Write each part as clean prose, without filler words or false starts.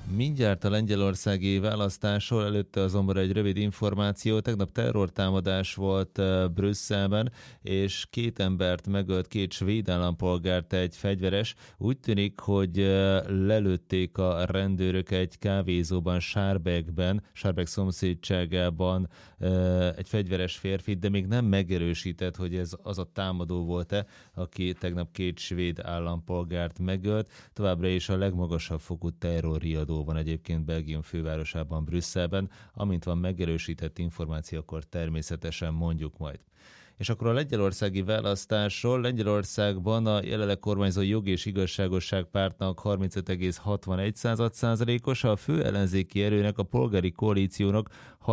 Mindjárt a lengyelországi választásról, előtte azonban egy rövid információ. Tegnap terrortámadás volt Brüsszelben, és két embert megölt, két svéd állampolgárt egy fegyveres. Úgy tűnik, hogy lelőtték a rendőrök egy kávézóban, Schaerbeek szomszédságában egy fegyveres férfit, de még nem megerősített, hogy ez az a támadó volt-e, aki tegnap két svéd állampolgárt megölt. Továbbra is a legmagasabb fokú terrorriadó van egyébként Belgium fővárosában, Brüsszelben. Amint van megerősített információ, akkor természetesen mondjuk majd. És akkor a lengyelországi választásról. Lengyelországban a jelenleg kormányzó Jog és Igazságosság pártnak 35,61%-os, a fő ellenzéki erőnek, a polgári koalíciónak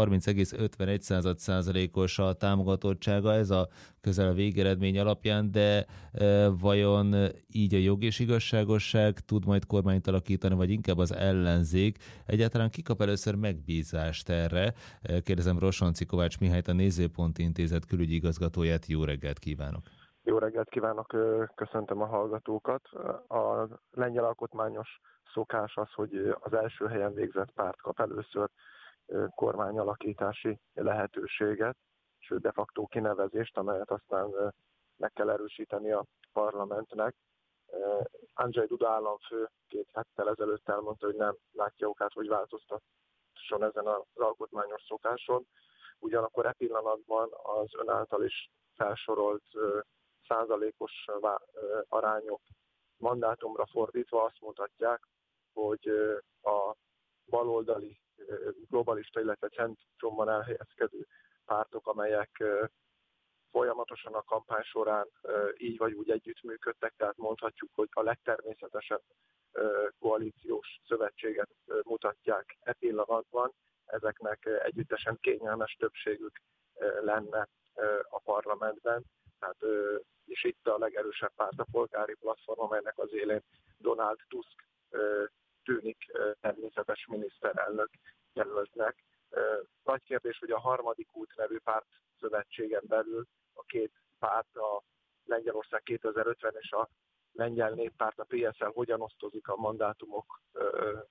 30,51%-os a támogatottsága. Ez a közel végeredmény alapján, de vajon így a Jog és Igazságosság tud majd kormányt alakítani, vagy inkább az ellenzék? Egyáltalán ki kap először megbízást erre? Kérdezem Rosonci Kovács Mihályt, a Nézőpont Intézet külügyi igazgatóját. Jó reggelt kívánok! Jó reggelt kívánok, köszöntöm a hallgatókat. A lengyel alkotmányos szokás az, hogy az első helyen végzett párt kap először kormányalakítási lehetőséget, sőt de facto kinevezést, amelyet aztán meg kell erősíteni a parlamentnek. Andrzej Duda államfő 2 héttel ezelőtt elmondta, hogy nem látja okát, hogy változtasson ezen az alkotmányos szokáson. Ugyanakkor pillanatban az ön által is felsorolt százalékos arányok mandátumra fordítva azt mutatják, hogy a baloldali globalista, illetve centrumban elhelyezkedő pártok, amelyek folyamatosan a kampány során így vagy úgy együttműködtek, tehát mondhatjuk, hogy a legtermészetesebb koalíciós szövetséget mutatják pillanatban. Ezeknek együttesen kényelmes többségük lenne a parlamentben, és itt a legerősebb párt a polgári platform, amelynek az élén Donald Tusk tűnik természetes miniszterelnök jelöltnek. Nagy kérdés, hogy a harmadik út nevű párt szövetségen belül a két párt, a Lengyelország 2050 és a Lengyel Néppárt, a PSL hogyan osztozik a mandátumokon.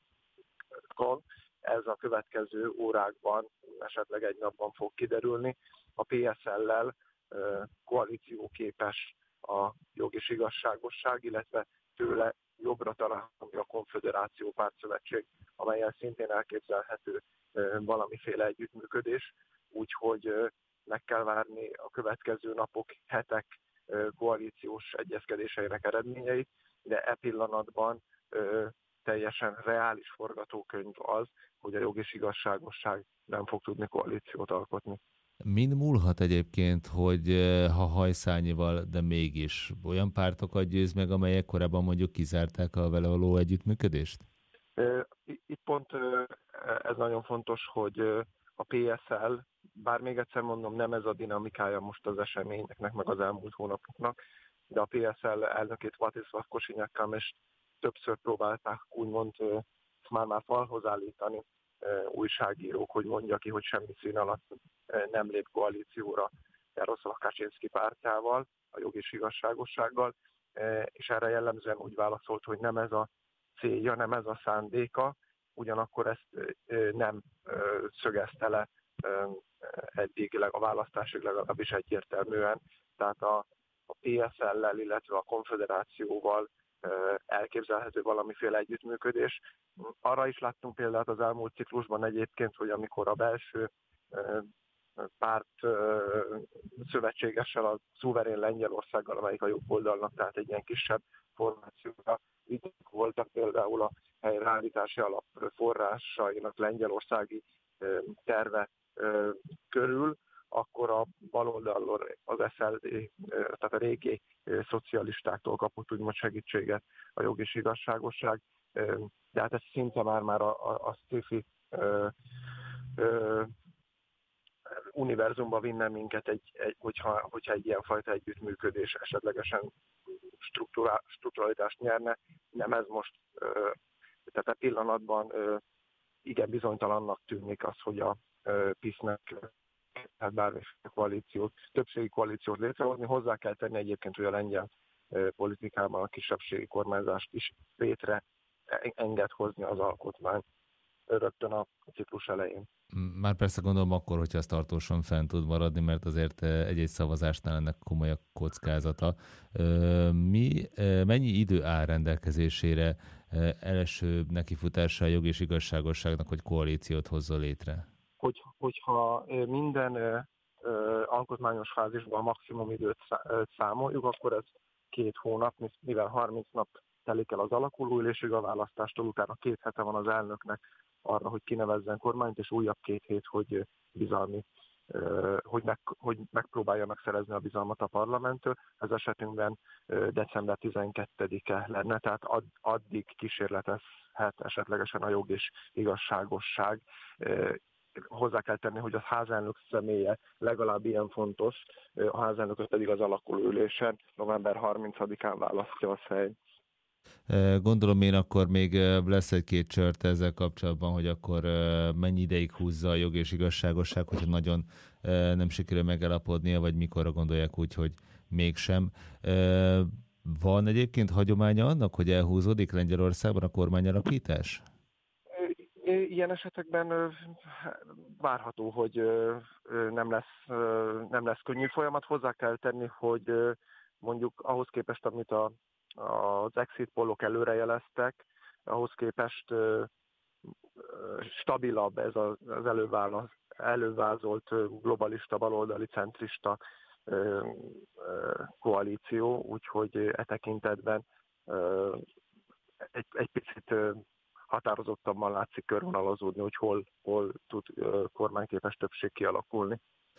Ez a következő órákban, esetleg egy napban fog kiderülni. A PSL-lel koalícióképes a Jog és Igazságosság, illetve tőle jobbra található a Konföderáció Pártszövetség, amellyel szintén elképzelhető valamiféle együttműködés, úgyhogy meg kell várni a következő napok, hetek koalíciós egyezkedéseinek eredményeit, de pillanatban teljesen reális forgatókönyv az, hogy a Jog és Igazságosság nem fog tudni koalíciót alkotni. Min múlhat egyébként, hogy ha hajszányival, de mégis olyan pártokat győz meg, amelyek korábban mondjuk kizárták a vele való együttműködést? Itt pont ez nagyon fontos, hogy a PSL, bár még egyszer mondom, nem ez a dinamikája most az eseményeknek, meg az elmúlt hónapoknak, de a PSL elnökét Władysław Kosiniak-Kamysz többször próbálták úgymond már falhoz állítani újságírók, hogy mondja ki, hogy semmi szín alatt nem lép koalícióra Jaroszlav Kaczynszki pártjával, a Jog és Igazságossággal, és erre jellemzően úgy válaszolt, hogy nem ez a célja, nem ez a szándéka, ugyanakkor ezt nem szögezte le eddig a választásig legalábbis egyértelműen. Tehát a PSL-lel, illetve a Konföderációval elképzelhető valamiféle együttműködés. Arra is láttunk példát az elmúlt ciklusban egyébként, hogy amikor a belső párt szövetségessel, a szuverén Lengyelországgal, amelyik a jobb oldalnak, tehát egy ilyen kisebb formációra viták voltak például a helyreállítási alap forrásainak lengyelországi terve körül, akkor a baloldalról az SLD, tehát a régi szocialistáktól kapott úgymond segítséget a Jog és Igazságosság, de hát ez szinte már a sci-fi univerzumba vinne minket, hogyha egy ilyenfajta együttműködés esetlegesen strukturalitást nyerne. Nem ez most, tehát a pillanatban igen bizonytalannak tűnik az, hogy a PiS-nek tehát bármiféle koalíciót, többségi koalíciót létrehozni. Hozzá kell tenni egyébként, hogy a lengyel politikában a kisebbségi kormányzást is létre enged hozni az alkotmány rögtön a ciklus elején. Már persze gondolom akkor, hogyha ez tartósan fent tud maradni, mert azért egy-egy szavazásnál ennek komoly a kockázata. Mennyi idő áll rendelkezésére első nekifutása a jog és igazságosságnak, hogy koalíciót hozzon létre? Hogyha minden alkotmányos fázisban a maximum időt számoljuk, akkor ez 2 hónap, mivel 30 nap telik el az alakulóülésig, a választástól utána 2 hete van az elnöknek arra, hogy kinevezzen kormányt, és újabb 2 hét, hogy bizalmi, hogy megpróbálja megszerezni a bizalmat a parlamenttől. Ez esetünkben december 12-e lenne, tehát addig kísérletezhet esetlegesen a jog és igazságosság. Hozzá kell tenni, hogy a házelnök személye legalább ilyen fontos, a házelnököt pedig az alakulóülésen november 30-án választja a Szejm. Gondolom én akkor még lesz egy-két csört ezzel kapcsolatban, hogy akkor mennyi ideig húzza a jog és igazságosság, hogyha nagyon nem sikerül megállapodnia, vagy mikorra gondolják úgy, hogy mégsem. Van egyébként hagyománya annak, hogy elhúzódik Lengyelországban a kormányalakítás? Ilyen esetekben várható, hogy nem lesz könnyű folyamat. Hozzá kell tenni, hogy mondjuk ahhoz képest, amit az exit pollok előrejeleztek, ahhoz képest stabilabb ez az elővázolt globalista, baloldali, centrista koalíció, úgyhogy e tekintetben egy picit határozottabban látszik körvonalazódni, hogy hol tud kormányképes többség kialakulni.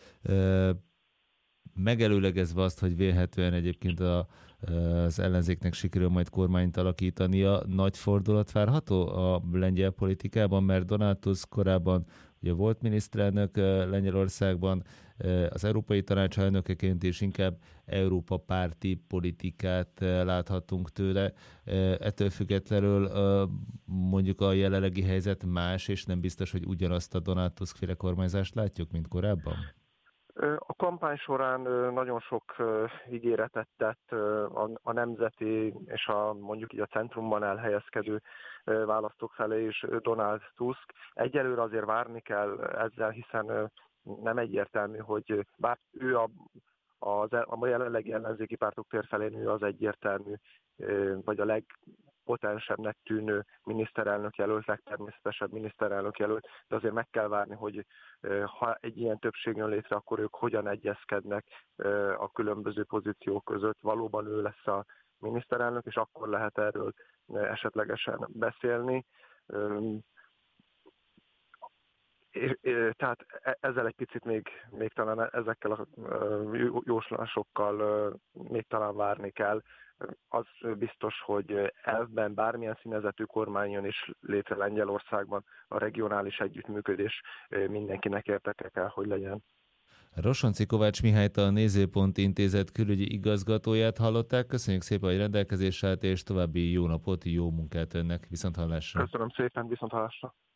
Megelőlegezve azt, hogy vélhetően egyébként az ellenzéknek sikerül majd kormányt alakítania, nagy fordulat várható a lengyel politikában, mert Donald Tusk korábban ugye volt miniszterelnök Lengyelországban, az Európai Tanács elnökeként is inkább Európa párti politikát láthatunk tőle. Ettől függetlenül mondjuk a jelenlegi helyzet más, és nem biztos, hogy ugyanazt a Donald Tusk-féle kormányzást látjuk, mint korábban? A kampány során nagyon sok ígéretet tett a nemzeti és mondjuk így a centrumban elhelyezkedő választók felé is Donald Tusk. Egyelőre azért várni kell ezzel, hiszen nem egyértelmű, hogy bár ő a jelenlegi ellenzéki pártok térfelén ő az egyértelmű, vagy a legpotensebbnek tűnő miniszterelnök jelölt, legtermészetesebb miniszterelnök jelölt, de azért meg kell várni, hogy ha egy ilyen többség jön létre, akkor ők hogyan egyezkednek a különböző pozíciók között. Valóban ő lesz a miniszterelnök, és akkor lehet erről esetlegesen beszélni. Tehát ezzel egy picit még talán ezekkel a jóslásokkal még talán várni kell. Az biztos, hogy elvben bármilyen színezetű kormány jön is létre Lengyelországban, a regionális együttműködés mindenkinek érdeke kell, hogy legyen. Rosonci Kovács Mihályt, a Nézőpont Intézet külügyi igazgatóját hallották. Köszönjük szépen, hogy rendelkezésre állt, és további jó napot, jó munkát önnek. Viszonthallásra. Köszönöm szépen, viszonthallásra.